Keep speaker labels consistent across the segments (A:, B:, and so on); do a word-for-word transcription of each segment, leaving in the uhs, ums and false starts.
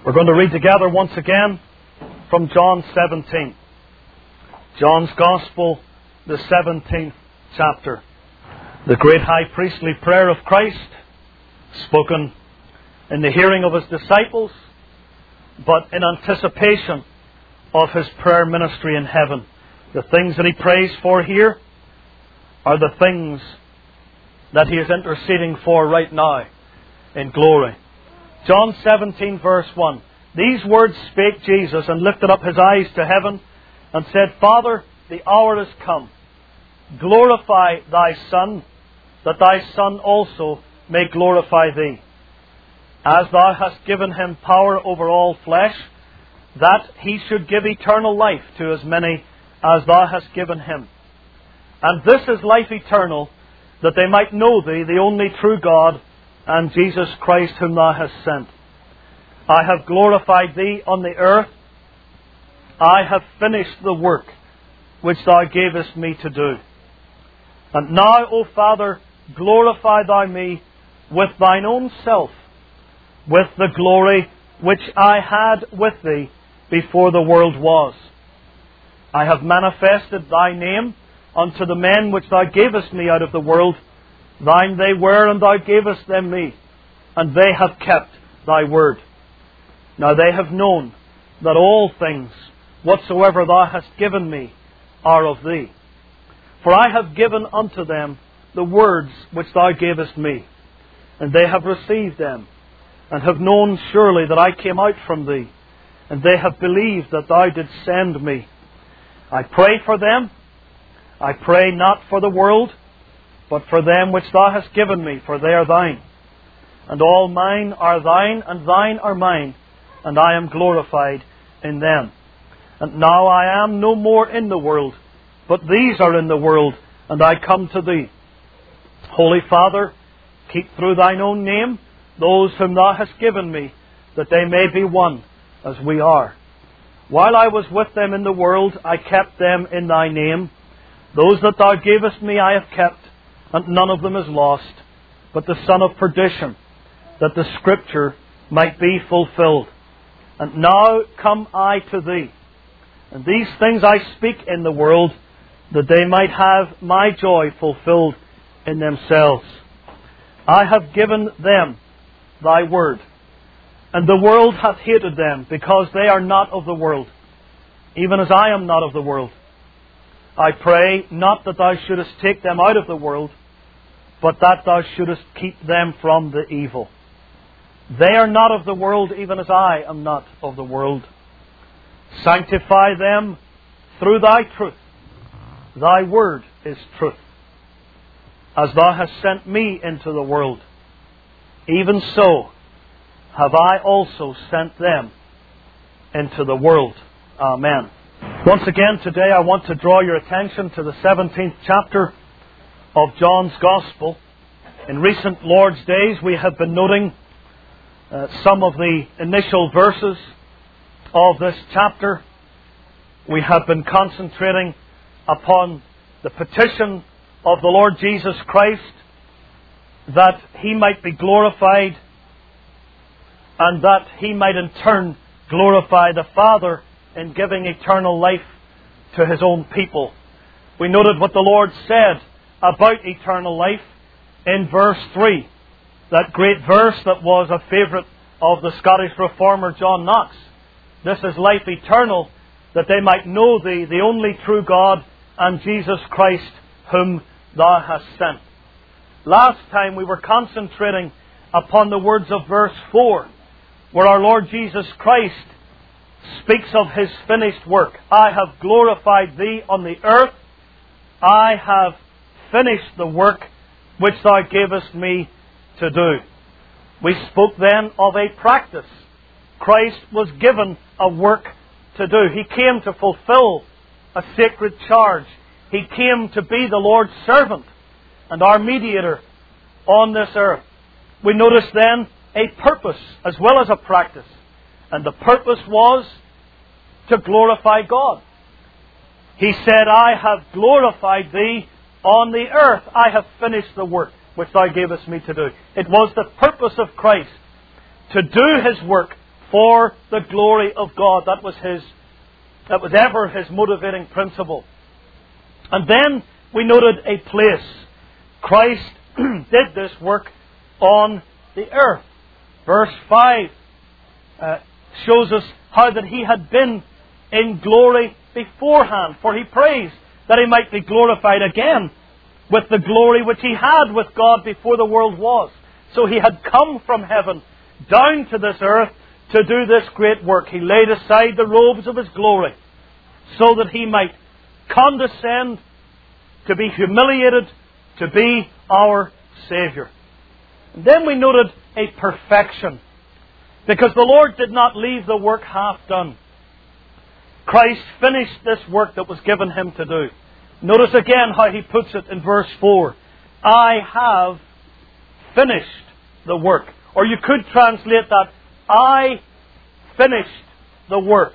A: We're going to read together once again from John seventeen. John's Gospel, the seventeenth chapter. The great high priestly prayer of Christ, spoken in the hearing of His disciples, but in anticipation of His prayer ministry in heaven. The things that He prays for here are the things that He is interceding for right now in glory. John seventeen verse one. These words spake Jesus, and lifted up His eyes to heaven, and said, Father, the hour is come. Glorify Thy Son, that Thy Son also may glorify Thee. As Thou hast given Him power over all flesh, that He should give eternal life to as many as Thou hast given Him. And this is life eternal, that they might know Thee, the only true God, and Jesus Christ whom Thou hast sent. I have glorified Thee on the earth. I have finished the work which Thou gavest me to do. And now, O Father, glorify Thou me with Thine own self, with the glory which I had with Thee before the world was. I have manifested Thy name unto the men which Thou gavest me out of the world. Thine they were, and Thou gavest them me, and they have kept Thy word. Now they have known that all things whatsoever Thou hast given me are of Thee. For I have given unto them the words which Thou gavest me, and they have received them, and have known surely that I came out from Thee, and they have believed that Thou didst send me. I pray for them. I pray not for the world, but for them which Thou hast given me, for they are Thine. And all mine are Thine, and Thine are mine, and I am glorified in them. And now I am no more in the world, but these are in the world, and I come to Thee. Holy Father, keep through Thine own name those whom Thou hast given me, that they may be one as we are. While I was with them in the world, I kept them in Thy name. Those that Thou gavest me I have kept, and none of them is lost, but the son of perdition, that the Scripture might be fulfilled. And now come I to Thee, and these things I speak in the world, that they might have my joy fulfilled in themselves. I have given them Thy word, and the world hath hated them, because they are not of the world, even as I am not of the world. I pray not that Thou shouldest take them out of the world, but that Thou shouldest keep them from the evil. They are not of the world, even as I am not of the world. Sanctify them through Thy truth. Thy word is truth. As Thou hast sent me into the world, even so have I also sent them into the world. Amen. Once again today I want to draw your attention to the seventeenth chapter of John's Gospel. In recent Lord's days we have been noting uh, some of the initial verses of this chapter. We have been concentrating upon the petition of the Lord Jesus Christ that He might be glorified, and that He might in turn glorify the Father in giving eternal life to His own people. We noted what the Lord said about eternal life in verse three. That great verse that was a favourite of the Scottish Reformer John Knox. This is life eternal, that they might know Thee, the only true God, and Jesus Christ whom Thou hast sent. Last time we were concentrating upon the words of verse four, where our Lord Jesus Christ speaks of His finished work. I have glorified Thee on the earth. I have finished the work which Thou gavest me to do. We spoke then of a practice. Christ was given a work to do. He came to fulfill a sacred charge. He came to be the Lord's servant and our mediator on this earth. We noticed then a purpose as well as a practice. And the purpose was to glorify God. He said, I have glorified Thee on the earth. I have finished the work which Thou gavest me to do. It was the purpose of Christ to do His work for the glory of God. That was his, that was ever his motivating principle. And then we noted a place. Christ did this work on the earth. Verse five uh, shows us how that he had been in glory beforehand. For he prays that he might be glorified again with the glory which he had with God before the world was. So he had come from heaven down to this earth to do this great work. He laid aside the robes of his glory so that he might condescend to be humiliated, to be our Saviour. And then we noted a perfection, because the Lord did not leave the work half done. Christ finished this work that was given him to do. Notice again how he puts it in verse four. I have finished the work. Or you could translate that, I finished the work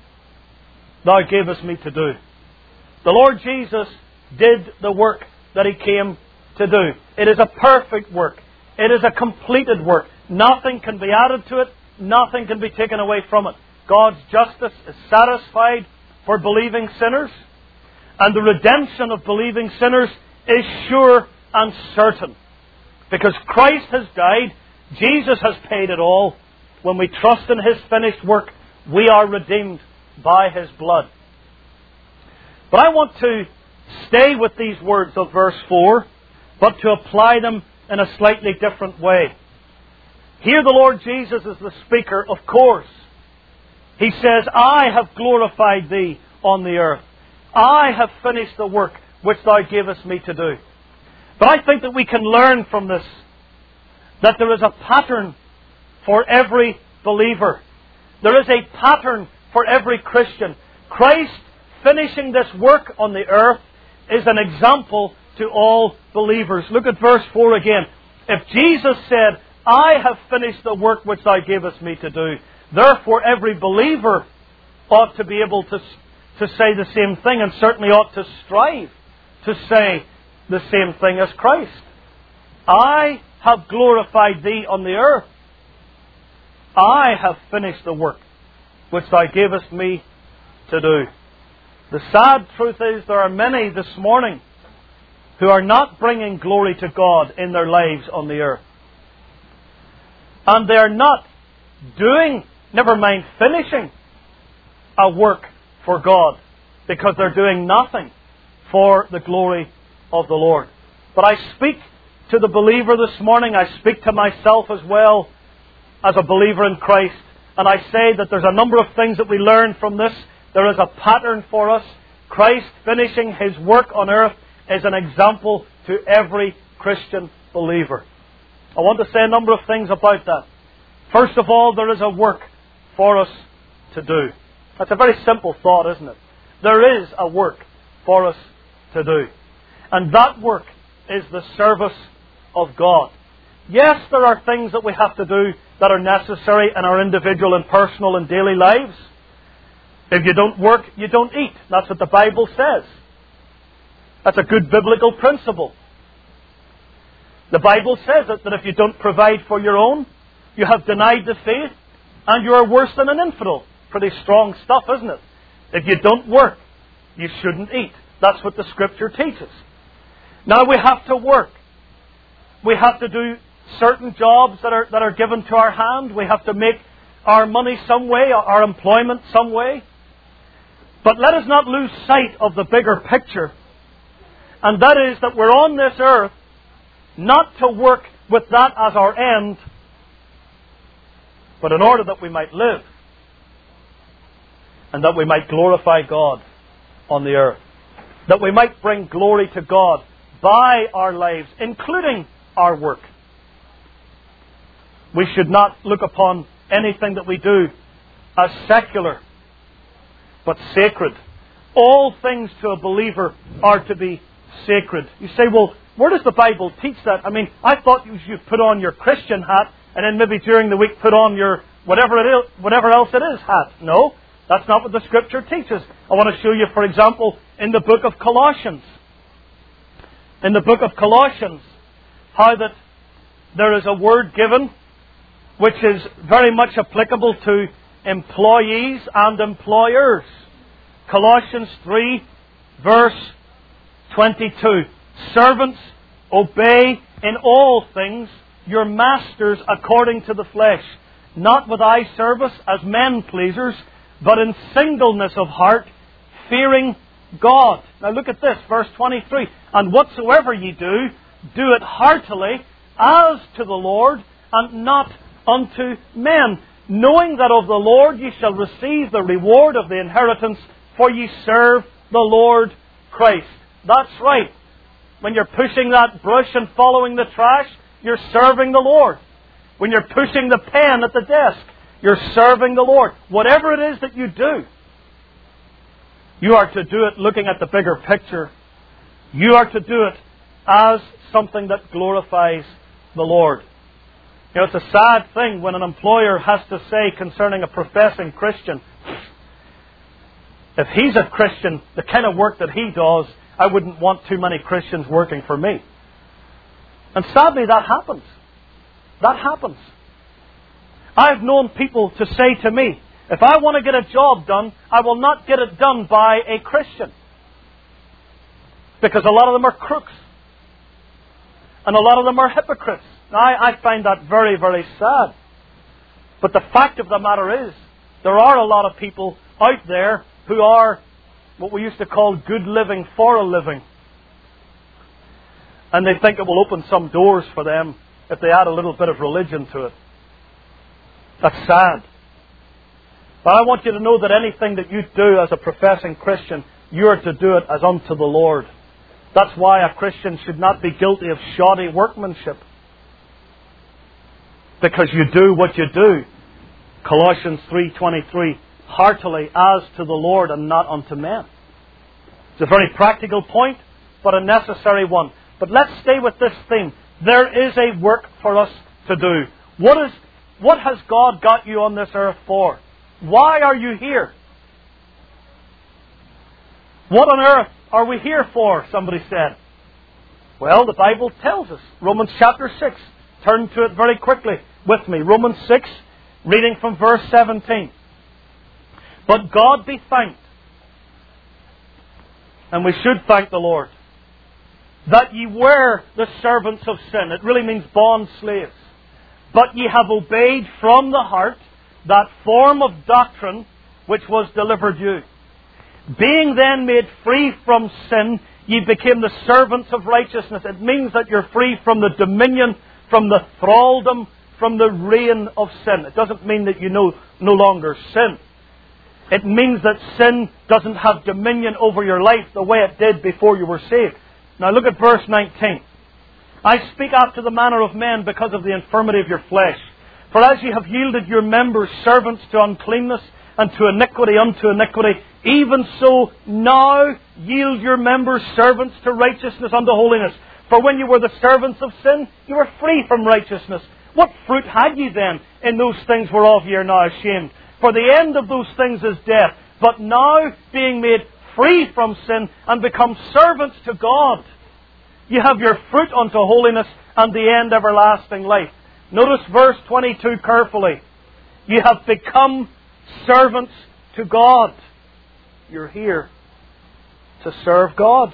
A: thou gavest me to do. The Lord Jesus did the work that he came to do. It is a perfect work. It is a completed work. Nothing can be added to it. Nothing can be taken away from it. God's justice is satisfied for believing sinners. And the redemption of believing sinners is sure and certain. Because Christ has died. Jesus has paid it all. When we trust in his finished work, we are redeemed by his blood. But I want to stay with these words of verse four, but to apply them in a slightly different way. Here the Lord Jesus is the speaker, of course. He says, I have glorified thee on the earth. I have finished the work which thou gavest me to do. But I think that we can learn from this that there is a pattern for every believer. There is a pattern for every Christian. Christ finishing this work on the earth is an example to all believers. Look at verse four again. If Jesus said, I have finished the work which thou gavest me to do, therefore every believer ought to be able to, to say the same thing, and certainly ought to strive to say the same thing as Christ. I have glorified thee on the earth. I have finished the work which thou gavest me to do. The sad truth is there are many this morning who are not bringing glory to God in their lives on the earth. And they are not doing, never mind finishing, a work for God, because they're doing nothing for the glory of the Lord. But I speak to the believer this morning, I speak to myself as well as a believer in Christ, and I say that there's a number of things that we learn from this. There is a pattern for us. Christ finishing his work on earth is an example to every Christian believer. I want to say a number of things about that. First of all, there is a work for us to do. That's a very simple thought, isn't it? There is a work for us to do. And that work is the service of God. Yes, there are things that we have to do that are necessary in our individual and personal and daily lives. If you don't work, you don't eat. That's what the Bible says. That's a good biblical principle. The Bible says that, that if you don't provide for your own, you have denied the faith and you are worse than an infidel. Pretty strong stuff, isn't it? If you don't work, you shouldn't eat. That's what the Scripture teaches. Now we have to work. We have to do certain jobs that are, that are given to our hand. We have to make our money some way, our employment some way. But let us not lose sight of the bigger picture. And that is that we're on this earth not to work with that as our end, but in order that we might live and that we might glorify God on the earth. That we might bring glory to God by our lives, including our work. We should not look upon anything that we do as secular, but sacred. All things to a believer are to be sacred. You say, well, where does the Bible teach that? I mean, I thought you should put on your Christian hat and then maybe during the week put on your whatever it is, whatever else it is hat. No, that's not what the Scripture teaches. I want to show you, for example, in the book of Colossians. In the book of Colossians, how that there is a word given which is very much applicable to employees and employers. Colossians three, verse twenty-two. Servants, obey in all things your masters according to the flesh, not with eye service as men pleasers, but in singleness of heart, fearing God. Now look at this, verse twenty-three. And whatsoever ye do, do it heartily, as to the Lord, and not unto men, knowing that of the Lord ye shall receive the reward of the inheritance, for ye serve the Lord Christ. That's right. When you're pushing that brush and following the trash, you're serving the Lord. When you're pushing the pen at the desk, you're serving the Lord. Whatever it is that you do, you are to do it looking at the bigger picture. You are to do it as something that glorifies the Lord. You know, it's a sad thing when an employer has to say concerning a professing Christian, if he's a Christian, the kind of work that he does, I wouldn't want too many Christians working for me. And sadly, that happens. That happens. I've known people to say to me, if I want to get a job done, I will not get it done by a Christian. Because a lot of them are crooks. And a lot of them are hypocrites. Now, I, I find that very, very sad. But the fact of the matter is, there are a lot of people out there who are what we used to call good living for a living. And they think it will open some doors for them if they add a little bit of religion to it. That's sad. But I want you to know that anything that you do as a professing Christian, you are to do it as unto the Lord. That's why a Christian should not be guilty of shoddy workmanship. Because you do what you do. Colossians three twenty-three. Heartily as to the Lord and not unto men. It's a very practical point, but a necessary one. But let's stay with this theme. There is a work for us to do. What is, what has God got you on this earth for? Why are you here? What on earth are we here for? Somebody said. Well, the Bible tells us. Romans chapter six. Turn to it very quickly with me. Romans six, reading from verse seventeen. But God be thanked, and we should thank the Lord, that ye were the servants of sin. It really means bond slaves. But ye have obeyed from the heart that form of doctrine which was delivered you. Being then made free from sin, ye became the servants of righteousness. It means that you're free from the dominion, from the thraldom, from the reign of sin. It doesn't mean that you no, no longer sin. It means that sin doesn't have dominion over your life the way it did before you were saved. Now look at verse nineteen. I speak after the manner of men because of the infirmity of your flesh. For as ye have yielded your members servants to uncleanness, and to iniquity unto iniquity, even so now yield your members servants to righteousness unto holiness. For when you were the servants of sin, you were free from righteousness. What fruit had ye then in those things whereof ye are now ashamed? For the end of those things is death. But now, being made free from sin and become servants to God, you have your fruit unto holiness and the end everlasting life. Notice verse twenty-two carefully. You have become servants to God. You're here to serve God.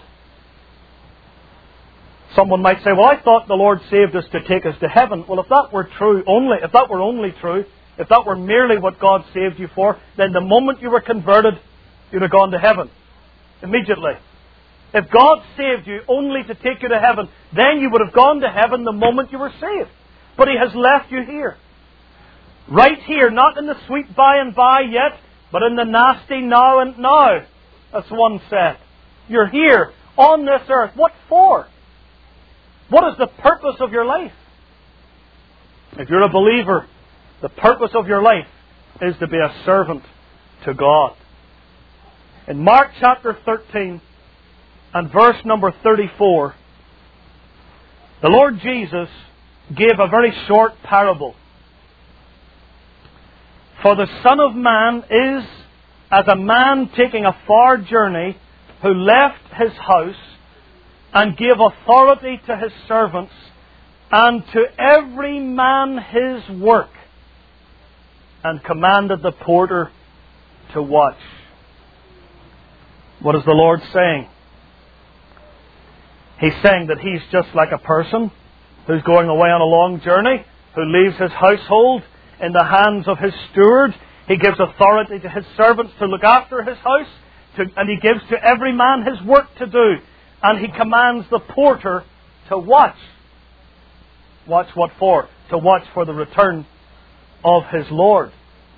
A: Someone might say, well, I thought the Lord saved us to take us to heaven. Well, if that were true only, if that were only true, if that were merely what God saved you for, then the moment you were converted, you'd have gone to heaven. Immediately. If God saved you only to take you to heaven, then you would have gone to heaven the moment you were saved. But He has left you here. Right here, not in the sweet by and by yet, but in the nasty now and now, as one said. You're here on this earth. What for? What is the purpose of your life? If you're a believer, the purpose of your life is to be a servant to God. In Mark chapter thirteen and verse number thirty-four, the Lord Jesus gave a very short parable. For the Son of Man is as a man taking a far journey, who left his house and gave authority to his servants, and to every man his work, and commanded the porter to watch. What is the Lord saying? He's saying that He's just like a person who's going away on a long journey, who leaves his household in the hands of his steward. He gives authority to his servants to look after his house, to, and He gives to every man his work to do. And He commands the porter to watch. Watch what for? To watch for the return of his Lord.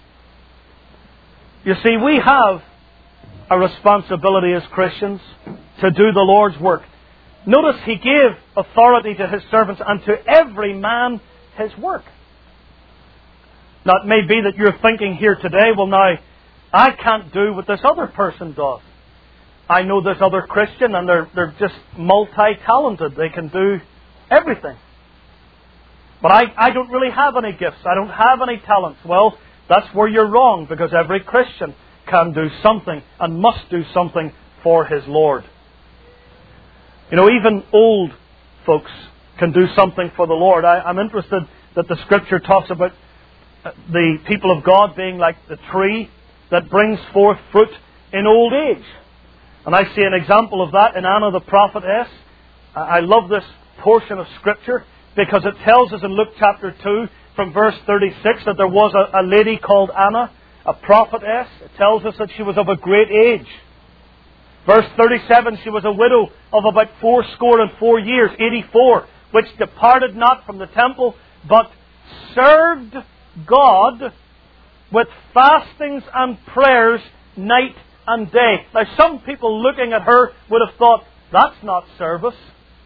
A: You see, we have a responsibility as Christians to do the Lord's work. Notice He gave authority to His servants and to every man his work. Now it may be that you're thinking here today, well now, I can't do what this other person does. I know this other Christian and they're, they're just multi-talented. They can do everything. But I, I don't really have any gifts. I don't have any talents. Well, that's where you're wrong, because every Christian can do something and must do something for his Lord. You know, even old folks can do something for the Lord. I, I'm interested that the Scripture talks about the people of God being like the tree that brings forth fruit in old age. And I see an example of that in Anna the prophetess. I love this portion of Scripture because it tells us in Luke chapter two from verse thirty-six that there was a, a lady called Anna, a prophetess. It tells us that she was of a great age. Verse thirty-seven, she was a widow of about fourscore and four years, eighty-four, which departed not from the temple, but served God with fastings and prayers night and day. Now some people looking at her would have thought, that's not service.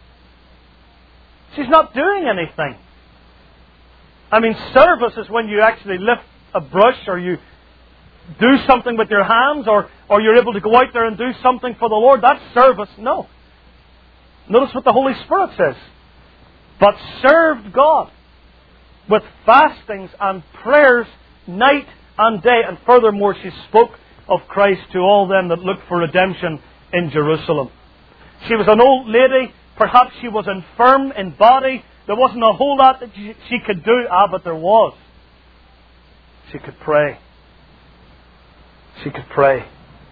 A: She's not doing anything. I mean, service is when you actually lift a brush or you do something with your hands or, or you're able to go out there and do something for the Lord. That's service. No. Notice what the Holy Spirit says. But served God with fastings and prayers night and day. And furthermore, she spoke of Christ to all them that looked for redemption in Jerusalem. She was an old lady. Perhaps she was infirm in body. There wasn't a whole lot that she could do. Ah, but there was. She could pray. She could pray.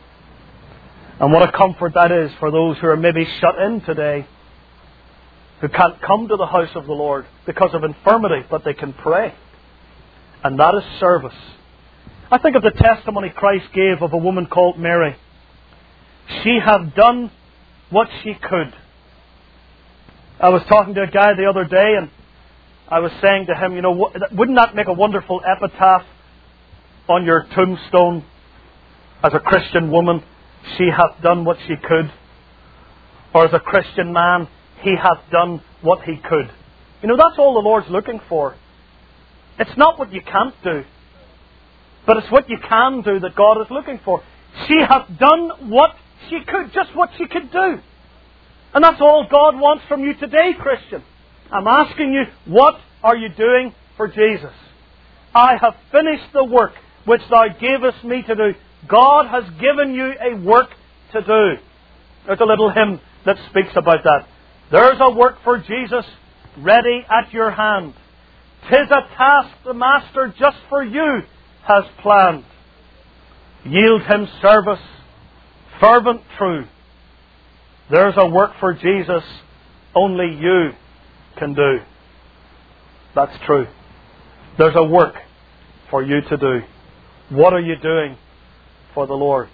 A: And what a comfort that is for those who are maybe shut in today, who can't come to the house of the Lord because of infirmity, but they can pray. And that is service. I think of the testimony Christ gave of a woman called Mary. She had done what she could. I was talking to a guy the other day and I was saying to him, you know, wouldn't that make a wonderful epitaph on your tombstone? As a Christian woman, she hath done what she could. Or as a Christian man, he hath done what he could. You know, that's all the Lord's looking for. It's not what you can't do, but it's what you can do that God is looking for. She hath done what she could, just what she could do. And that's all God wants from you today, Christian. I'm asking you, what are you doing for Jesus? I have finished the work which Thou gavest me to do. God has given you a work to do. There's a little hymn that speaks about that. There's a work for Jesus ready at your hand. 'Tis a task the Master just for you has planned. Yield Him service, fervent, true. There's a work for Jesus only you can do. That's true. There's a work for you to do. What are you doing for the Lord?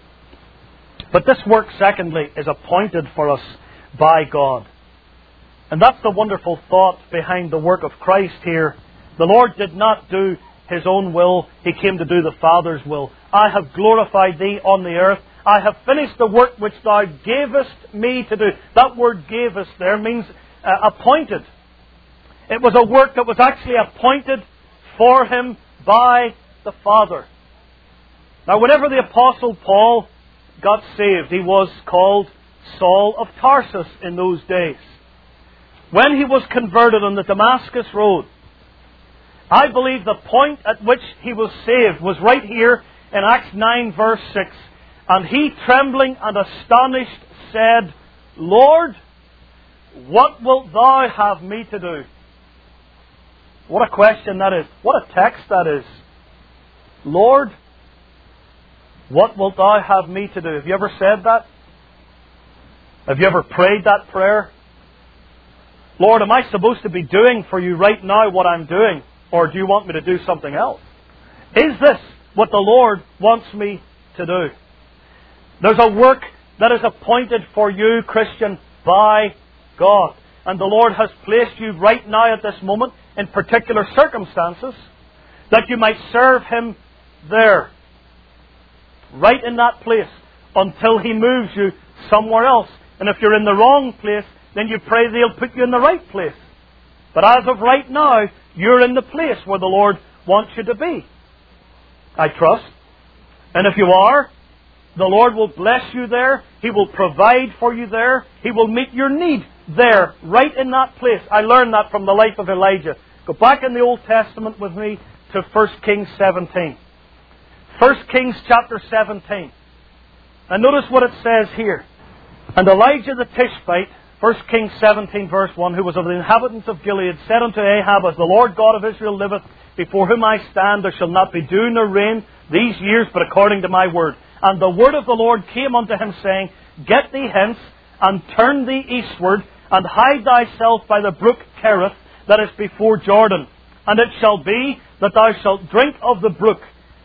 A: But this work, secondly, is appointed for us by God. And that's the wonderful thought behind the work of Christ here. The Lord did not do His own will. He came to do the Father's will. I have glorified Thee on the earth. I have finished the work which Thou gavest me to do. That word gavest there means uh, appointed. It was a work that was actually appointed for Him by the Father. Now, whenever the Apostle Paul got saved, he was called Saul of Tarsus in those days. When he was converted on the Damascus road, I believe the point at which he was saved was right here in Acts nine verse six. And he, trembling and astonished, said, Lord, what wilt Thou have me to do? What a question that is. What a text that is. Lord, what wilt Thou have me to do? Have you ever said that? Have you ever prayed that prayer? Lord, am I supposed to be doing for You right now what I'm doing? Or do You want me to do something else? Is this what the Lord wants me to do? There's a work that is appointed for you, Christian, by God. And the Lord has placed you right now at this moment in particular circumstances that you might serve Him there. Right in that place until He moves you somewhere else. And if you're in the wrong place, then you pray that He'll put you in the right place. But as of right now, you're in the place where the Lord wants you to be. I trust. And if you are, the Lord will bless you there. He will provide for you there. He will meet your need there, right in that place. I learned that from the life of Elijah. Go back in the Old Testament with me to First Kings seventeen. First Kings chapter seventeen. And notice what it says here. And Elijah the Tishbite, First Kings seventeen verse one, who was of the inhabitants of Gilead, said unto Ahab, As the Lord God of Israel liveth, before whom I stand, there shall not be dew nor rain these years, but according to my word. And the word of the Lord came unto him, saying, Get thee hence, and turn thee eastward, and hide thyself by the brook Cherith, that is before Jordan. And it shall be that thou shalt drink of the brook.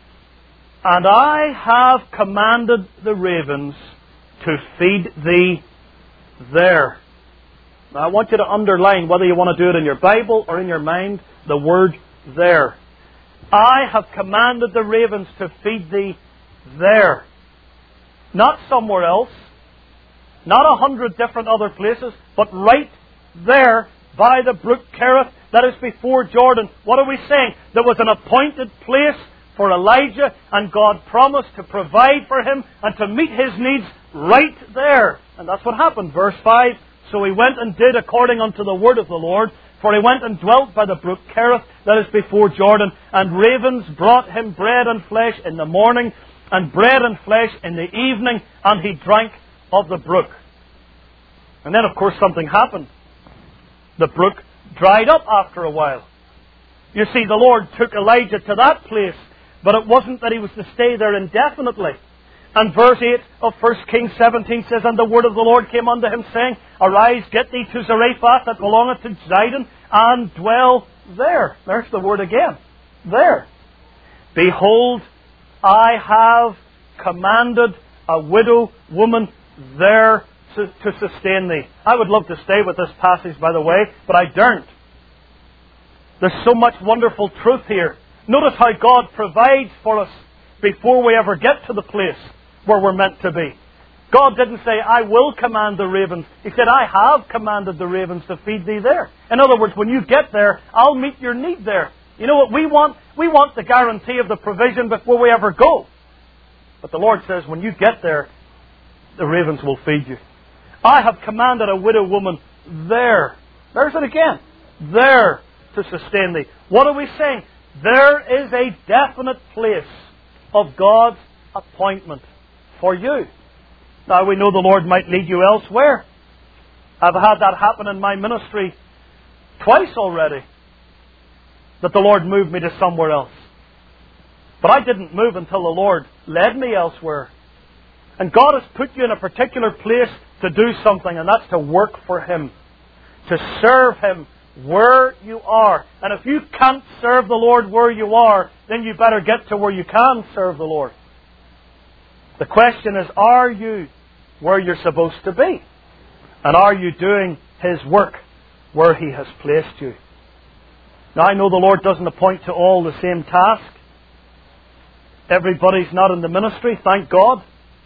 A: And I have commanded the ravens to feed thee there. Now I want you to underline, whether you want to do it in your Bible or in your mind, the word there. I have commanded the ravens to feed thee there. Not somewhere else. Not a hundred different other places, but right there by the brook Cherith that is before Jordan. What are we saying? There was an appointed place for Elijah, and God promised to provide for him and to meet his needs right there. And that's what happened. Verse five, So he went and did according unto the word of the Lord, for he went and dwelt by the brook Cherith that is before Jordan, and ravens brought him bread and flesh in the morning, and bread and flesh in the evening, and he drank of the brook. And then of course something happened. The brook dried up after a while. You see, the Lord took Elijah to that place, but it wasn't that he was to stay there indefinitely. And verse eight of First Kings seventeen says, And the word of the Lord came unto him, saying, Arise, get thee to Zarephath that belongeth to Zidon, and dwell there. There's the word again. There. Behold, I have commanded a widow woman there to, to sustain thee. I would love to stay with this passage, by the way, but I daren't. There's so much wonderful truth here. Notice how God provides for us before we ever get to the place where we're meant to be. God didn't say, I will command the ravens. He said, I have commanded the ravens to feed thee there. In other words, when you get there, I'll meet your need there. You know what we want? We want the guarantee of the provision before we ever go. But the Lord says, when you get there, the ravens will feed you. I have commanded a widow woman there. There's it again. There to sustain thee. What are we saying? There is a definite place of God's appointment for you. Now we know the Lord might lead you elsewhere. I've had that happen in my ministry twice already. That the Lord moved me to somewhere else. But I didn't move until the Lord led me elsewhere. And God has put you in a particular place to do something, and that's to work for Him. To serve Him where you are. And if you can't serve the Lord where you are, then you better get to where you can serve the Lord. The question is, are you where you're supposed to be? And are you doing His work where He has placed you? Now I know the Lord doesn't appoint to all the same task. Everybody's not in the ministry, thank God.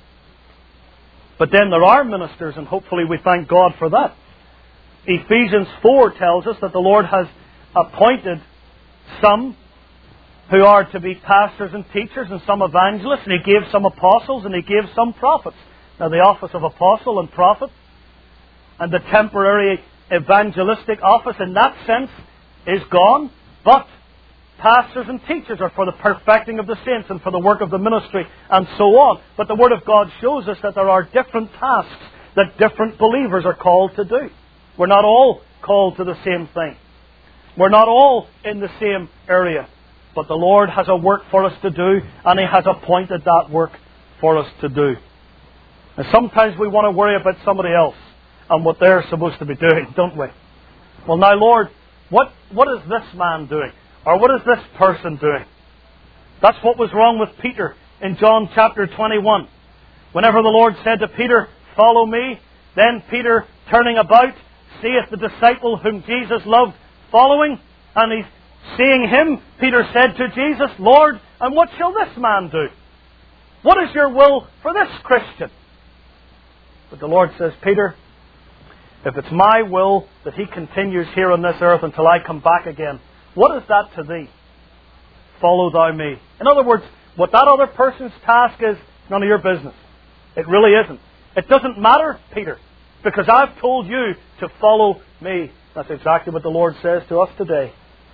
A: But then there are ministers, and hopefully we thank God for that. Ephesians four tells us that the Lord has appointed some who are to be pastors and teachers, and some evangelists, and He gave some apostles, and He gave some prophets. Now the office of apostle and prophet, and the temporary evangelistic office in that sense is gone, but pastors and teachers are for the perfecting of the saints and for the work of the ministry and so on. But the Word of God shows us that there are different tasks that different believers are called to do. We're not all called to the same thing. We're not all in the same area. But the Lord has a work for us to do, and He has appointed that work for us to do. And sometimes we want to worry about somebody else and what they're supposed to be doing, don't we? Well, now, Lord, what, what is this man doing? Or what is this person doing? That's what was wrong with Peter in John chapter twenty-one. Whenever the Lord said to Peter, "Follow me," then Peter, turning about, seeth the disciple whom Jesus loved following, and he's seeing him, Peter said to Jesus, "Lord, and what shall this man do? What is your will for this Christian?" But the Lord says, "Peter, if it's my will that he continues here on this earth until I come back again, what is that to thee? Follow thou me." In other words, what that other person's task is, none of your business. It really isn't. It doesn't matter, Peter, because I've told you to follow me. That's exactly what the Lord says to us today.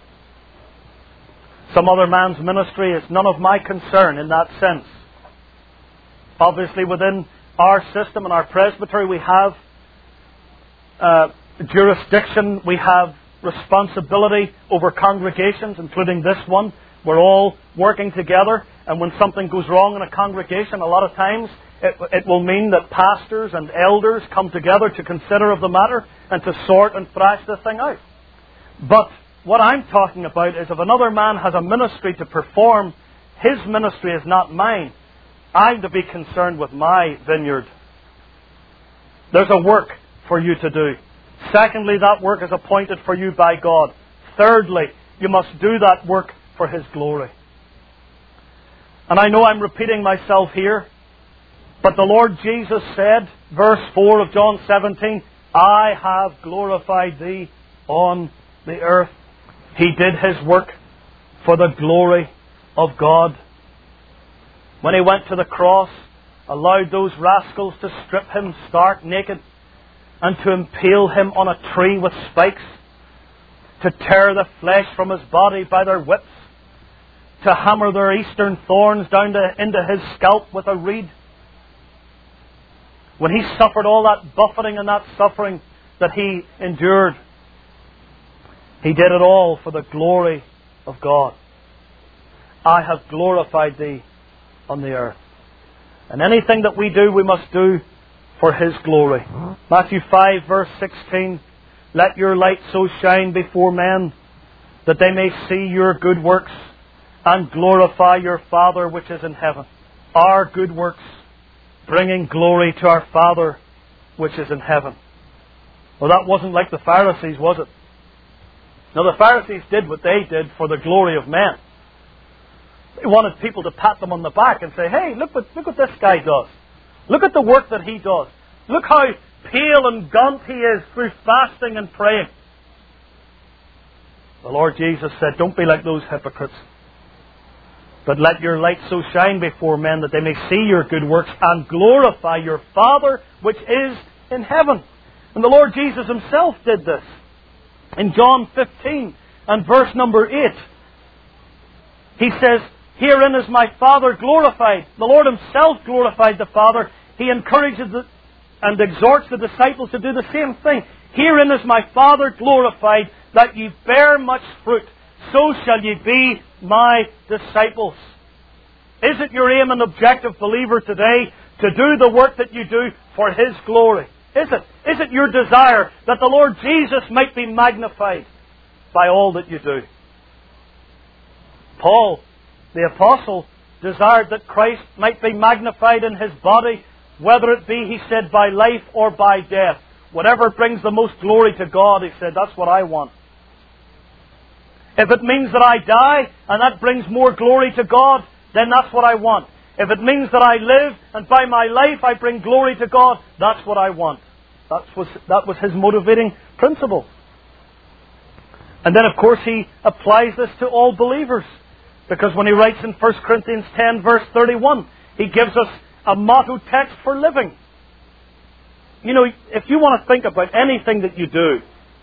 A: Some other man's ministry is none of my concern in that sense. Obviously, within our system and our presbytery, we have uh, jurisdiction, we have responsibility over congregations, including this one. We're all working together, and when something goes wrong in a congregation, a lot of times it, it will mean that pastors and elders come together to consider of the matter and to sort and thrash the thing out. But what I'm talking about is if another man has a ministry to perform, his ministry is not mine. I'm to be concerned with my vineyard. There's a work for you to do. Secondly, that work is appointed for you by God. Thirdly, you must do that work for His glory. And I know I'm repeating myself here, but the Lord Jesus said, verse four of John seventeen, "I have glorified Thee on the earth." He did His work for the glory of God. When He went to the cross, allowed those rascals to strip Him stark naked and to impale Him on a tree with spikes, to tear the flesh from His body by their whips, to hammer their eastern thorns down to, into His scalp with a reed. When He suffered all that buffeting and that suffering that He endured, He did it all for the glory of God. "I have glorified Thee on the earth." And anything that we do, we must do for His glory. Matthew five, verse sixteen, "Let your light so shine before men that they may see your good works and glorify your Father which is in heaven." Our good works bringing glory to our Father which is in heaven. Well, that wasn't like the Pharisees, was it? Now, the Pharisees did what they did for the glory of men. They wanted people to pat them on the back and say, "Hey, look what, look what this guy does. Look at the work that he does. Look how pale and gaunt he is through fasting and praying." The Lord Jesus said, "Don't be like those hypocrites, but let your light so shine before men that they may see your good works and glorify your Father which is in heaven." And the Lord Jesus Himself did this. In John fifteen and verse number eight, He says, "Herein is my Father glorified." The Lord Himself glorified the Father. He encourages the, and exhorts the disciples to do the same thing. "Herein is my Father glorified, that ye bear much fruit. So shall ye be my disciples." Is it your aim and objective, believer, today to do the work that you do for His glory? Is it? Is it your desire that the Lord Jesus might be magnified by all that you do? Paul, the apostle, desired that Christ might be magnified in His body, whether it be, he said, by life or by death. Whatever brings the most glory to God, he said, that's what I want. If it means that I die and that brings more glory to God, then that's what I want. If it means that I live and by my life I bring glory to God, that's what I want. That was, that was his motivating principle. And then, of course, he applies this to all believers. Because when he writes in First Corinthians ten, verse thirty-one, he gives us a motto text for living. You know, if you want to think about anything that you do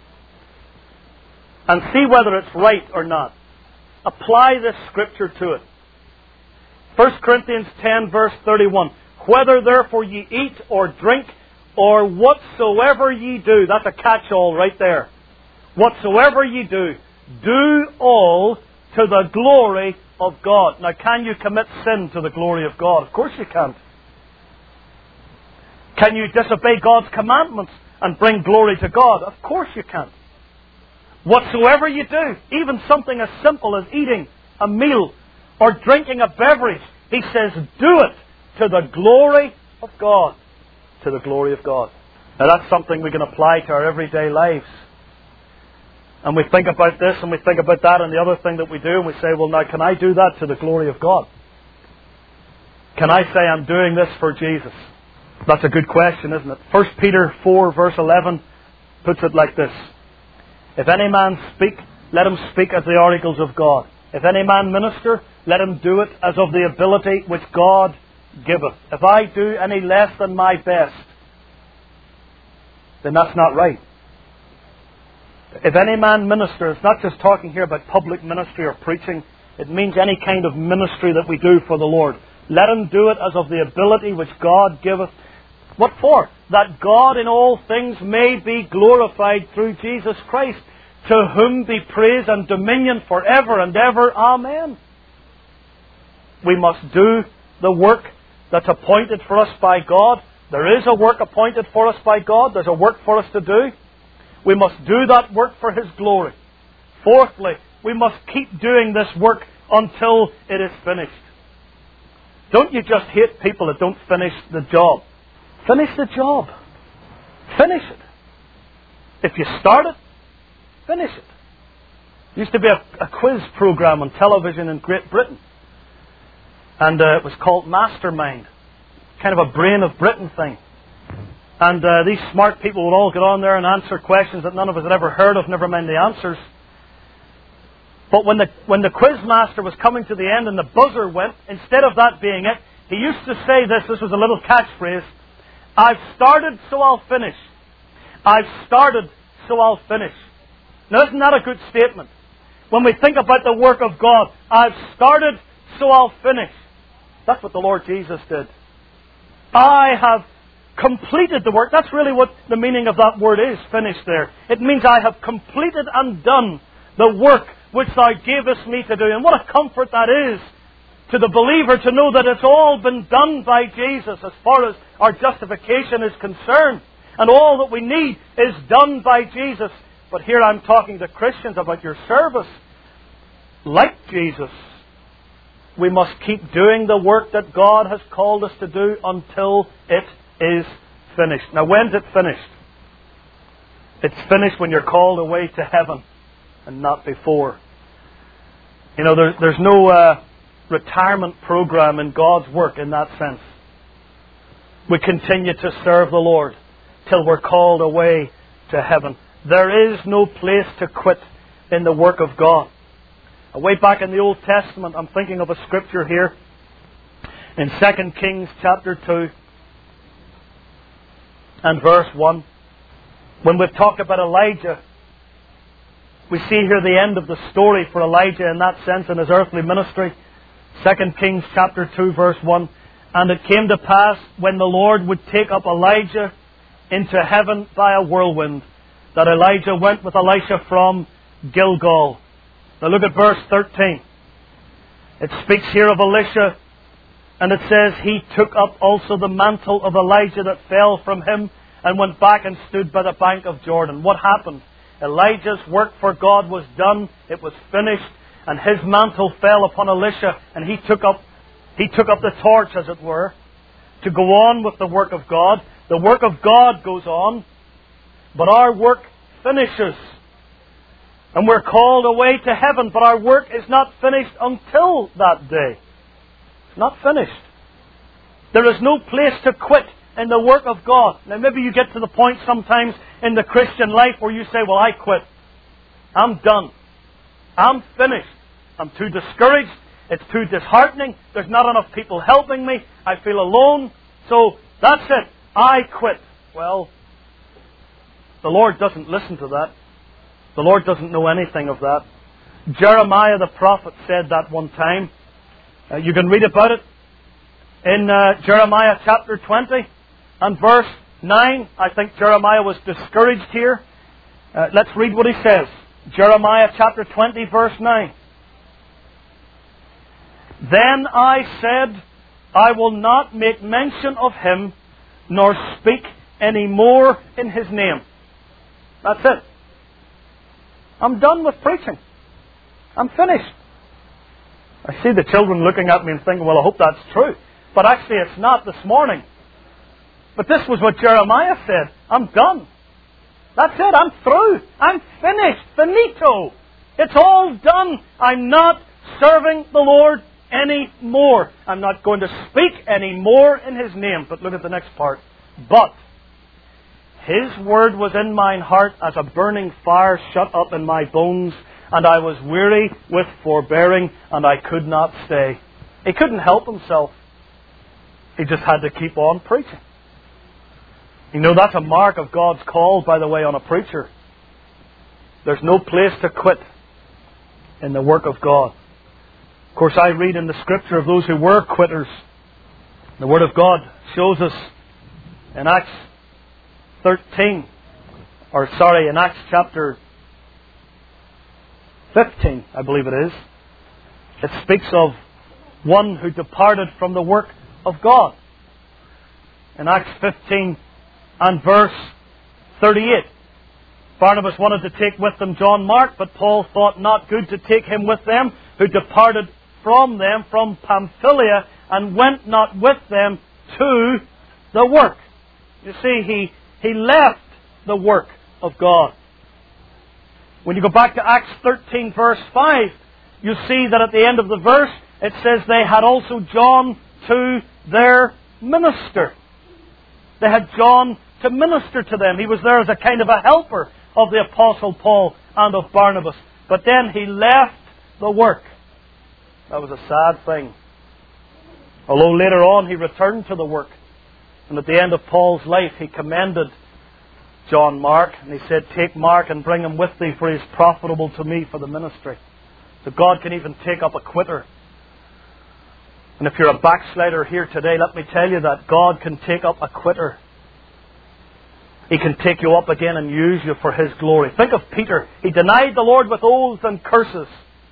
A: and see whether it's right or not, apply this scripture to it. First Corinthians ten, verse thirty-one. "Whether therefore ye eat or drink or whatsoever ye do," that's a catch-all right there. "Whatsoever ye do, do all to the glory of God. Now, can you commit sin to the glory of God? Of course you can't. Can you disobey God's commandments and bring glory to God? Of course you can't. Whatsoever you do, even something as simple as eating a meal or drinking a beverage, He says, do it to the glory of God. To the glory of God. Now that's something we can apply to our everyday lives. And we think about this and we think about that and the other thing that we do, and we say, well, now can I do that to the glory of God? Can I say I'm doing this for Jesus? That's a good question, isn't it? First Peter four verse eleven puts it like this. If any man speak, let him speak as the oracles of God. If any man minister, let him do it as of the ability which God giveth. If I do any less than my best, then that's not right. If any man minister, it's not just talking here about public ministry or preaching. It means any kind of ministry that we do for the Lord. Let him do it as of the ability which God giveth. What for? That God in all things may be glorified through Jesus Christ, to whom be praise and dominion forever and ever. Amen. We must do the work that's appointed for us by God. There is a work appointed for us by God. There's a work for us to do. We must do that work for His glory. Fourthly, we must keep doing this work until it is finished. Don't you just hate people that don't finish the job. Finish the job. Finish it. If you start it, finish it. There used to be a, a quiz program on television in Great Britain. And uh, it was called Mastermind. Kind of a brain of Britain thing. And uh, these smart people would all get on there and answer questions that none of us had ever heard of, never mind the answers. But when the, when the quiz master was coming to the end and the buzzer went, instead of that being it, he used to say this, this was a little catchphrase, I've started, so I'll finish. I've started, so I'll finish. Now, isn't that a good statement? When we think about the work of God, I've started, so I'll finish. That's what the Lord Jesus did. I have completed the work. That's really what the meaning of that word is, finish there. It means I have completed and done the work which Thou gavest me to do. And what a comfort that is to the believer to know that it's all been done by Jesus as far as our justification is concerned. And all that we need is done by Jesus. But here I'm talking to Christians about your service. Like Jesus, we must keep doing the work that God has called us to do until it is finished. Now, when's it finished? It's finished when you're called away to heaven and not before. You know, there, there's no uh, retirement program in God's work in that sense. We continue to serve the Lord till we're called away to heaven. There is no place to quit in the work of God. Way back in the Old Testament, I'm thinking of a scripture here in Second Kings chapter two and verse one. When we've talked about Elijah, we see here the end of the story for Elijah in that sense in his earthly ministry. Second Kings chapter two verse one. And it came to pass when the Lord would take up Elijah into heaven by a whirlwind, that Elijah went with Elisha from Gilgal. Now look at verse thirteen. It speaks here of Elisha, and it says, He took up also the mantle of Elijah that fell from him, and went back and stood by the bank of Jordan. What happened? Elijah's work for God was done. It was finished, and his mantle fell upon Elisha, and he took up he took up the torch, as it were, to go on with the work of God. The work of God goes on, but our work finishes. And we're called away to heaven, but our work is not finished until that day. It's not finished. There is no place to quit in the work of God. Now maybe you get to the point sometimes in the Christian life where you say, well, I quit. I'm done. I'm finished. I'm too discouraged. It's too disheartening. There's not enough people helping me. I feel alone. So that's it. I quit. Well, the Lord doesn't listen to that. The Lord doesn't know anything of that. Jeremiah the prophet said that one time. Uh, you can read about it in uh, Jeremiah chapter twenty and verse nine. I think Jeremiah was discouraged here. Uh, let's read what he says. Jeremiah chapter twenty verse nine. Then I said, I will not make mention of him, nor speak any more in his name. That's it. I'm done with preaching. I'm finished. I see the children looking at me and thinking, well, I hope that's true. But actually it's not this morning. But this was what Jeremiah said. I'm done. That's it. I'm through. I'm finished. Finito. It's all done. I'm not serving the Lord anymore. I'm not going to speak any more in his name. But look at the next part. But his word was in mine heart as a burning fire shut up in my bones, and I was weary with forbearing, and I could not stay. He couldn't help himself. He just had to keep on preaching. You know, that's a mark of God's call, by the way, on a preacher. There's no place to quit in the work of God. Of course, I read in the Scripture of those who were quitters. The Word of God shows us in Acts thirteen, or sorry, in Acts chapter fifteen, I believe it is. It speaks of one who departed from the work of God. In Acts fifteen and verse thirty-eight, Barnabas wanted to take with them John Mark, but Paul thought not good to take him with them, who departed from them from Pamphylia, and went not with them to the work. You see, he, he left the work of God. When you go back to Acts thirteen verse five, you see that at the end of the verse, it says they had also John to their minister. They had John to minister to them. He was there as a kind of a helper of the Apostle Paul and of Barnabas. But then he left the work. That was a sad thing. Although later on he returned to the work. And at the end of Paul's life he commended John Mark. And he said, take Mark and bring him with thee, for he is profitable to me for the ministry. So God can even take up a quitter. And if you're a backslider here today, let me tell you that God can take up a quitter. He can take you up again and use you for His glory. Think of Peter. He denied the Lord with oaths and curses.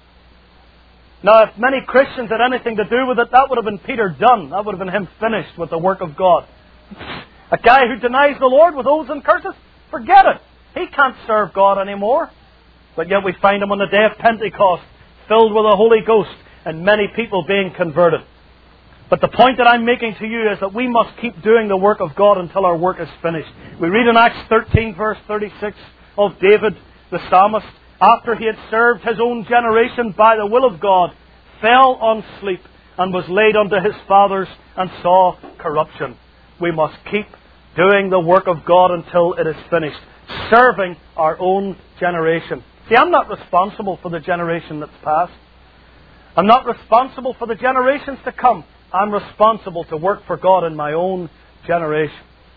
A: Now, if many Christians had anything to do with it, that would have been Peter done. That would have been him finished with the work of God. A guy who denies the Lord with oaths and curses, forget it. He can't serve God anymore. But yet we find him on the day of Pentecost, filled with the Holy Ghost, and many people being converted. But the point that I'm making to you is that we must keep doing the work of God until our work is finished. We read in Acts thirteen verse thirty-six of David, the psalmist, after he had served his own generation by the will of God, fell on sleep and was laid unto his fathers and saw corruption. We must keep doing the work of God until it is finished, serving our own generation. See, I'm not responsible for the generation that's passed. I'm not responsible for the generations to come. I'm responsible to work for God in my own generation.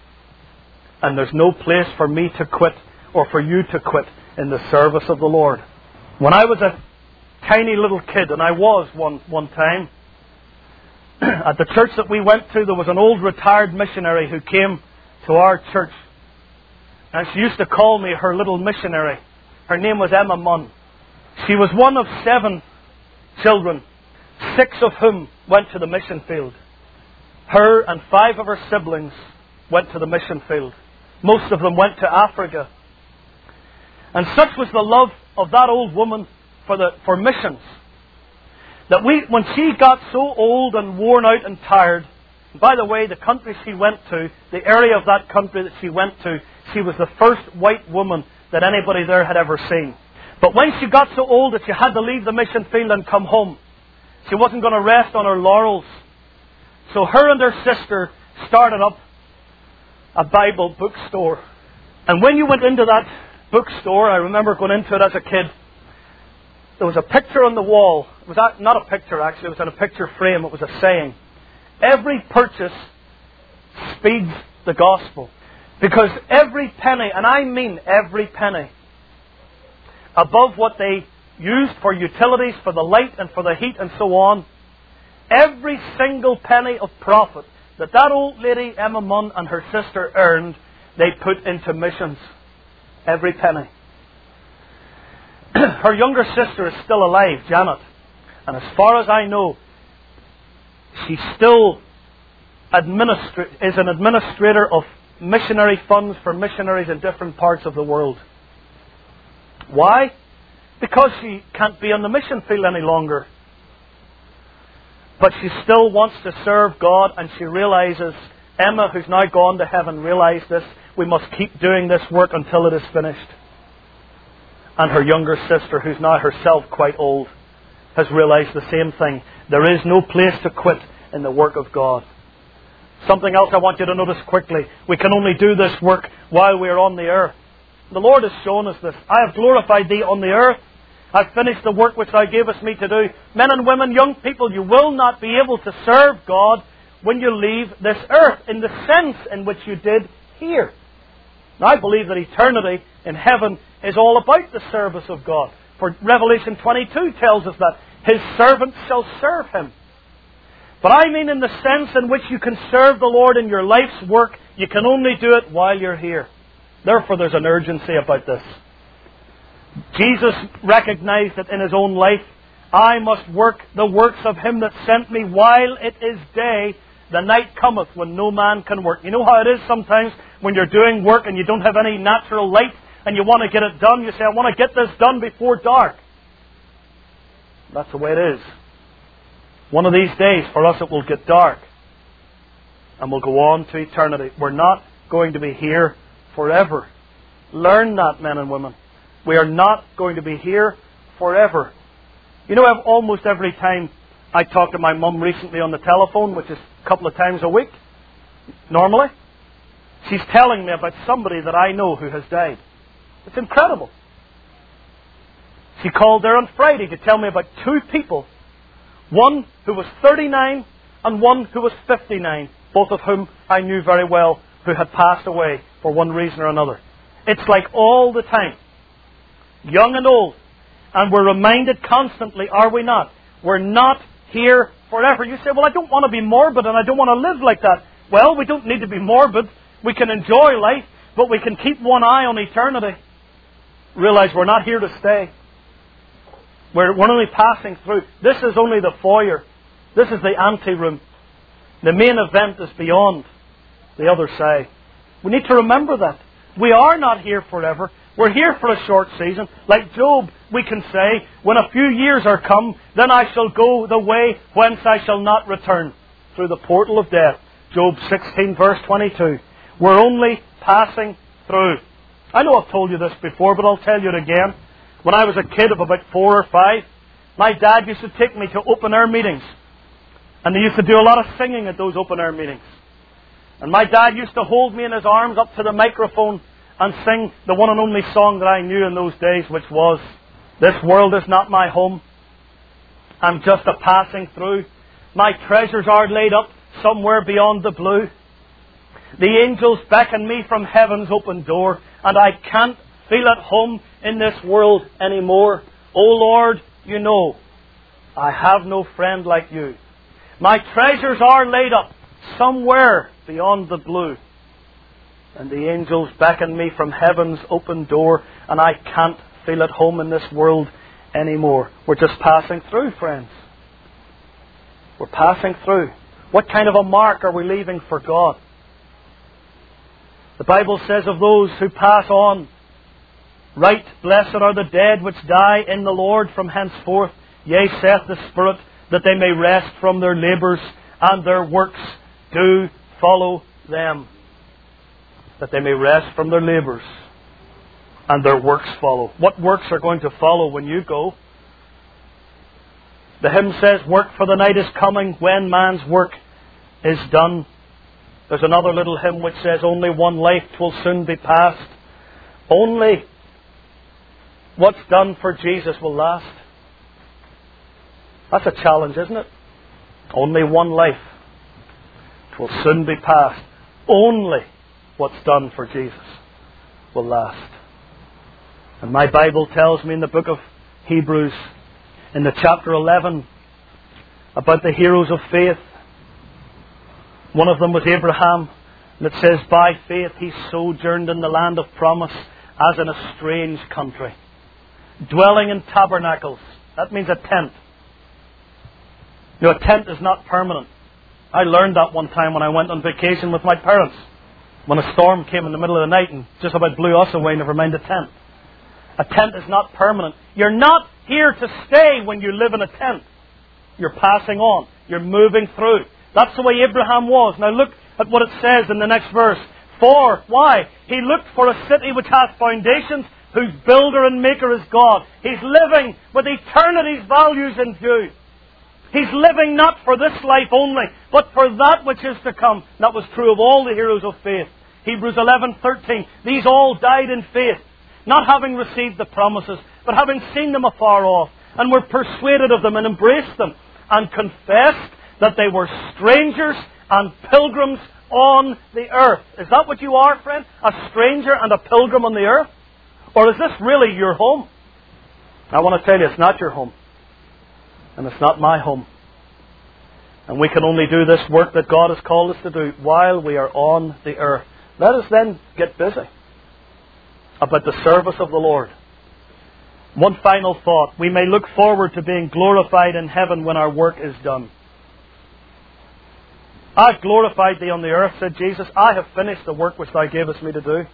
A: And there's no place for me to quit or for you to quit in the service of the Lord. When I was a tiny little kid, and I was one, one time, at the church that we went to, there was an old retired missionary who came to our church. And she used to call me her little missionary. Her name was Emma Munn. She was one of seven children, six of whom went to the mission field. Her and five of her siblings went to the mission field. Most of them went to Africa. And such was the love of that old woman for the for missions, that we, when she got so old and worn out and tired, and by the way, the country she went to, the area of that country that she went to, she was the first white woman that anybody there had ever seen. But when she got so old that she had to leave the mission field and come home, she wasn't going to rest on her laurels. So her and her sister started up a Bible bookstore. And when you went into that bookstore, I remember going into it as a kid, there was a picture on the wall. It was not a picture actually, it was in a picture frame. It was a saying. Every purchase speeds the gospel. Because every penny, and I mean every penny, above what they used for utilities, for the light and for the heat and so on, every single penny of profit that that old lady Emma Munn and her sister earned, they put into missions. Every penny. Her younger sister is still alive, Janet. And as far as I know, she still administra- is an administrator of missionary funds for missionaries in different parts of the world. Why? Because she can't be on the mission field any longer. But she still wants to serve God, and she realizes, Emma, who's now gone to heaven, realized this, we must keep doing this work until it is finished. And her younger sister, who's now herself quite old, has realized the same thing. There is no place to quit in the work of God. Something else I want you to notice quickly. We can only do this work while we are on the earth. The Lord has shown us this. I have glorified thee on the earth. I've finished the work which thou gavest me to do. Men and women, young people, you will not be able to serve God when you leave this earth in the sense in which you did here. Now, I believe that eternity in heaven is all about the service of God. For Revelation twenty-two tells us that His servants shall serve Him. But I mean in the sense in which you can serve the Lord in your life's work, you can only do it while you're here. Therefore, there's an urgency about this. Jesus recognized that in His own life, I must work the works of Him that sent me while it is day. The night cometh when no man can work. You know how it is sometimes when you're doing work and you don't have any natural light and you want to get it done. You say, I want to get this done before dark. That's the way it is. One of these days, for us, it will get dark. And we'll go on to eternity. We're not going to be here forever. Learn that, men and women. We are not going to be here forever. You know, almost every time I talk to my mum recently on the telephone, which is a couple of times a week, normally, she's telling me about somebody that I know who has died. It's incredible. She called there on Friday to tell me about two people. One who was thirty-nine and one who was fifty-nine, both of whom I knew very well, who had passed away for one reason or another. It's like all the time, young and old. And we're reminded constantly, are we not? We're not here forever. You say, well, I don't want to be morbid and I don't want to live like that. Well, we don't need to be morbid. We can enjoy life, but we can keep one eye on eternity. Realize we're not here to stay. We're, we're only passing through. This is only the foyer. This is the anteroom. The main event is beyond the other side. We need to remember that. We are not here forever. We're here for a short season. Like Job, we can say, when a few years are come, then I shall go the way whence I shall not return, through the portal of death. Job sixteen, verse twenty-two. We're only passing through. I know I've told you this before, but I'll tell you it again. When I was a kid of about four or five, my dad used to take me to open-air meetings. And they used to do a lot of singing at those open-air meetings. And my dad used to hold me in his arms up to the microphone and sing the one and only song that I knew in those days, which was, this world is not my home. I'm just a passing through. My treasures are laid up somewhere beyond the blue. The angels beckon me from heaven's open door, and I can't feel at home in this world anymore. O Lord, you know, I have no friend like you. My treasures are laid up somewhere beyond the blue. And the angels beckon me from heaven's open door, and I can't feel at home in this world anymore. We're just passing through, friends. We're passing through. What kind of a mark are we leaving for God? The Bible says of those who pass on, right, blessed are the dead which die in the Lord from henceforth. Yea, saith the Spirit, that they may rest from their labours, and their works do follow them. That they may rest from their labours, and their works follow. What works are going to follow when you go? The hymn says, work for the night is coming when man's work is done. There's another little hymn which says, only one life 'twill soon be past. Only what's done for Jesus will last. That's a challenge, isn't it? Only one life 'twill soon be past. Only what's done for Jesus will last. And my Bible tells me in the book of Hebrews, in the chapter eleven, about the heroes of faith. One of them was Abraham. And it says, by faith he sojourned in the land of promise as in a strange country, dwelling in tabernacles. That means a tent. You know, a tent is not permanent. I learned that one time when I went on vacation with my parents. When a storm came in the middle of the night and just about blew us away, never mind a tent. A tent is not permanent. You're not here to stay when you live in a tent. You're passing on. You're moving through. That's the way Abraham was. Now look at what it says in the next verse. For, why? He looked for a city which hath foundations, whose builder and maker is God. He's living with eternity's values in view. He's living not for this life only, but for that which is to come. That was true of all the heroes of faith. Hebrews eleven thirteen. These all died in faith, not having received the promises, but having seen them afar off, and were persuaded of them and embraced them, and confessed that they were strangers and pilgrims on the earth. Is that what you are, friend? A stranger and a pilgrim on the earth? Or is this really your home? I want to tell you, it's not your home. And it's not my home. And we can only do this work that God has called us to do while we are on the earth. Let us then get busy about the service of the Lord. One final thought. We may look forward to being glorified in heaven when our work is done. I've glorified thee on the earth, said Jesus. I have finished the work which thou gavest me to do.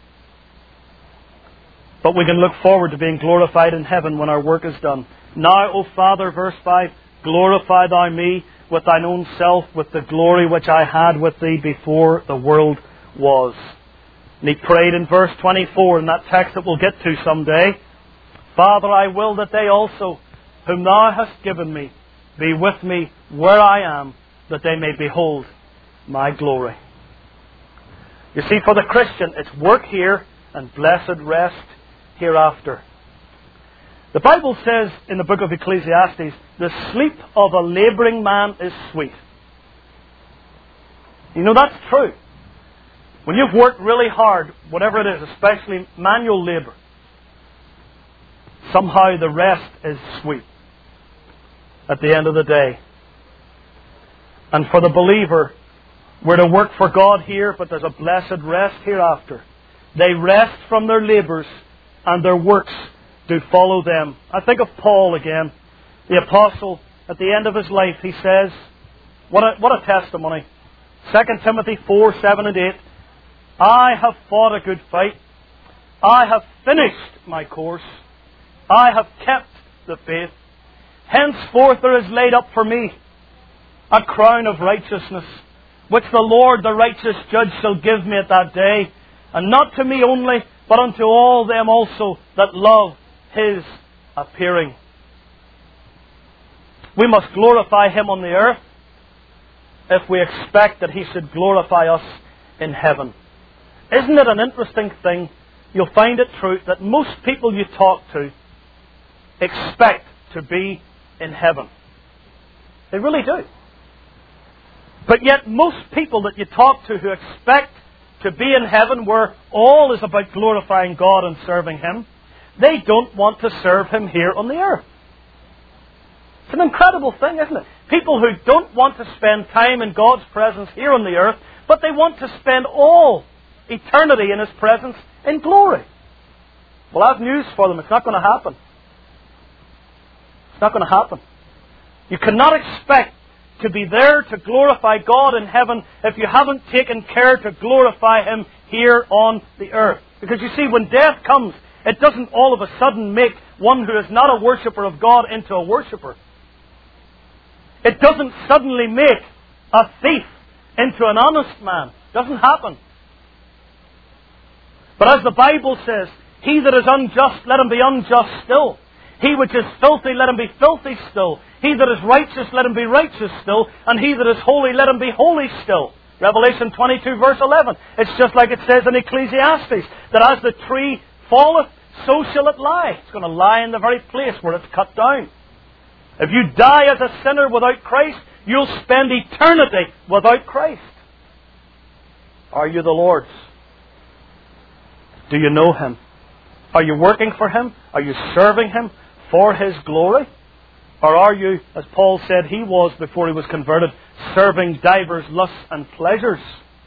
A: But we can look forward to being glorified in heaven when our work is done. Now, O Father, verse five, glorify thou me with thine own self, with the glory which I had with thee before the world was. And he prayed in verse twenty-four, in that text that we'll get to someday, Father, I will that they also, whom thou hast given me, be with me where I am, that they may behold my glory. You see, for the Christian, it's work here and blessed rest hereafter. The Bible says in the book of Ecclesiastes, the sleep of a labouring man is sweet. You know, that's true. When you've worked really hard, whatever it is, especially manual labour, somehow the rest is sweet at the end of the day. And for the believer, we're to work for God here, but there's a blessed rest hereafter. They rest from their labours, and their works do follow them. I think of Paul again, the apostle. At the end of his life, he says, what a, what a testimony. Second Timothy four, seven and eight. I have fought a good fight. I have finished my course. I have kept the faith. Henceforth there is laid up for me a crown of righteousness, which the Lord, the righteous judge, shall give me at that day, and not to me only, but unto all them also that love His appearing. We must glorify Him on the earth if we expect that He should glorify us in heaven. Isn't it an interesting thing? You'll find it true that most people you talk to expect to be in heaven. They really do. But yet most people that you talk to who expect to be in heaven, where all is about glorifying God and serving Him, they don't want to serve Him here on the earth. It's an incredible thing, isn't it? People who don't want to spend time in God's presence here on the earth, but they want to spend all eternity in His presence in glory. Well, I have news for them. It's not going to happen. It's not going to happen. You cannot expect to be there to glorify God in heaven if you haven't taken care to glorify Him here on the earth. Because you see, when death comes, it doesn't all of a sudden make one who is not a worshipper of God into a worshipper. It doesn't suddenly make a thief into an honest man. It doesn't happen. But as the Bible says, he that is unjust, let him be unjust still. He which is filthy, let him be filthy still. He that is righteous, let him be righteous still. And he that is holy, let him be holy still. Revelation twenty-two, verse eleven. It's just like it says in Ecclesiastes, that as the tree falleth, so shall it lie. It's going to lie in the very place where it's cut down. If you die as a sinner without Christ, you'll spend eternity without Christ. Are you the Lord's? Do you know Him? Are you working for Him? Are you serving Him for His glory? Or are you, as Paul said he was before he was converted, serving divers lusts and pleasures,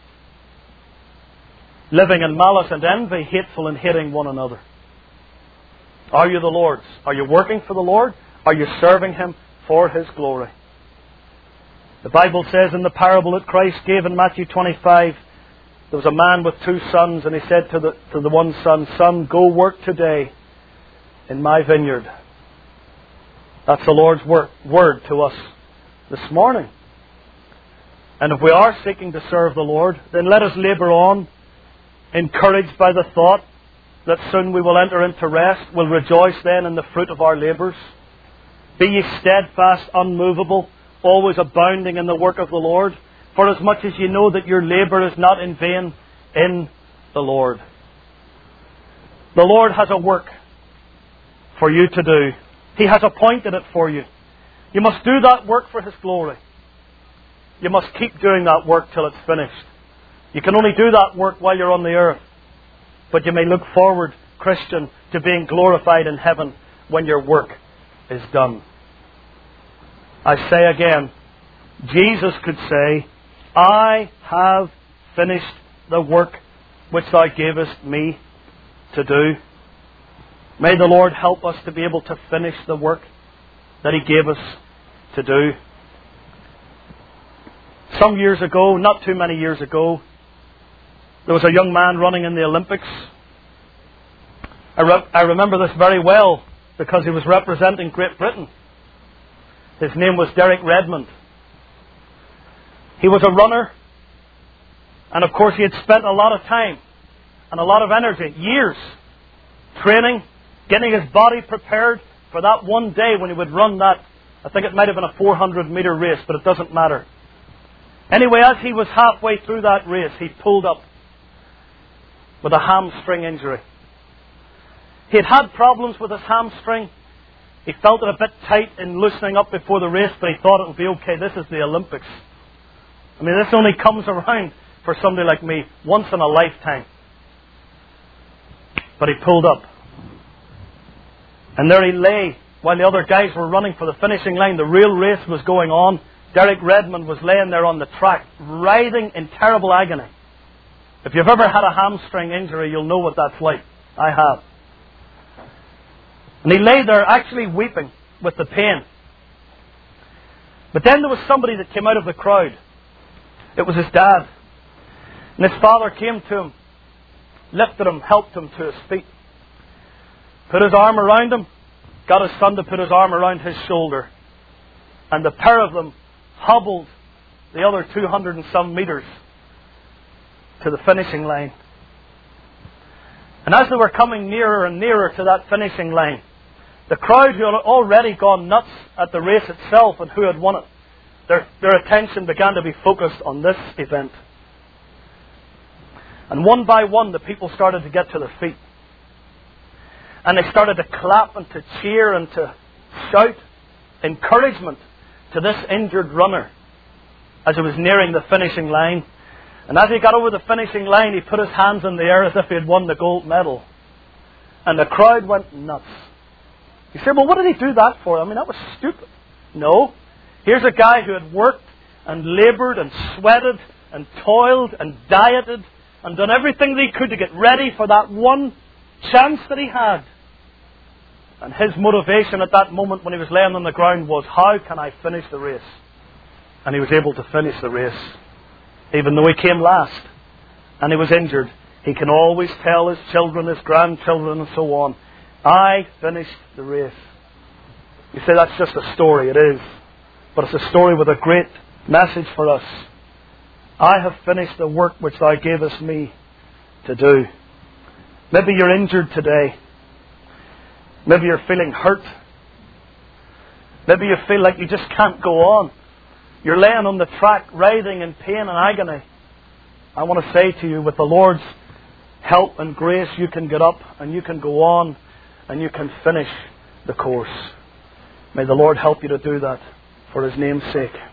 A: living in malice and envy, hateful and hating one another? Are you the Lord's? Are you working for the Lord? Are you serving Him for His glory? The Bible says in the parable that Christ gave in Matthew twenty-five, there was a man with two sons, and he said to the, to the one son, "Son, go work today in my vineyard." That's the Lord's word, word to us this morning. And if we are seeking to serve the Lord, then let us labour on, encouraged by the thought that soon we will enter into rest. We'll rejoice then in the fruit of our labours. Be ye steadfast, unmovable, always abounding in the work of the Lord, for as much as ye know that your labour is not in vain in the Lord. The Lord has a work for you to do. He has appointed it for you. You must do that work for His glory. You must keep doing that work till it's finished. You can only do that work while you're on the earth. But you may look forward, Christian, to being glorified in heaven when your work is done. I say again, Jesus could say, "I have finished the work which Thou gavest me to do." May the Lord help us to be able to finish the work that He gave us to do. Some years ago, not too many years ago, there was a young man running in the Olympics. I, re- I remember this very well because he was representing Great Britain. His name was Derek Redmond. He was a runner, and of course he had spent a lot of time and a lot of energy, years, training, getting his body prepared for that one day when he would run that, I think it might have been a four hundred metre race, but it doesn't matter. Anyway, as he was halfway through that race, he pulled up with a hamstring injury. He had had problems with his hamstring. He felt it a bit tight in loosening up before the race, but he thought it would be okay. This is the Olympics. I mean, this only comes around for somebody like me once in a lifetime. But he pulled up. And there he lay while the other guys were running for the finishing line. The real race was going on. Derek Redmond was laying there on the track, writhing in terrible agony. If you've ever had a hamstring injury, you'll know what that's like. I have. And he lay there actually weeping with the pain. But then there was somebody that came out of the crowd. It was his dad. And his father came to him, lifted him, helped him to his feet, put his arm around him, got his son to put his arm around his shoulder. And the pair of them hobbled the other two hundred and some metres to the finishing line. And as they were coming nearer and nearer to that finishing line, the crowd who had already gone nuts at the race itself and who had won it, their, their attention began to be focused on this event. And one by one, the people started to get to their feet. And they started to clap and to cheer and to shout encouragement to this injured runner as he was nearing the finishing line. And as he got over the finishing line, he put his hands in the air as if he had won the gold medal. And the crowd went nuts. You say, well, what did he do that for? I mean, that was stupid. No. Here's a guy who had worked and laboured and sweated and toiled and dieted and done everything that he could to get ready for that one chance that he had. And his motivation at that moment when he was laying on the ground was, how can I finish the race? And he was able to finish the race. Even though he came last and he was injured, he can always tell his children, his grandchildren and so on, I finished the race. You say that's just a story. It is. But it's a story with a great message for us. I have finished the work which Thou gavest me to do. Maybe you're injured today. Maybe you're feeling hurt. Maybe you feel like you just can't go on. You're laying on the track, writhing in pain and agony. I want to say to you, with the Lord's help and grace, you can get up and you can go on and you can finish the course. May the Lord help you to do that for His name's sake.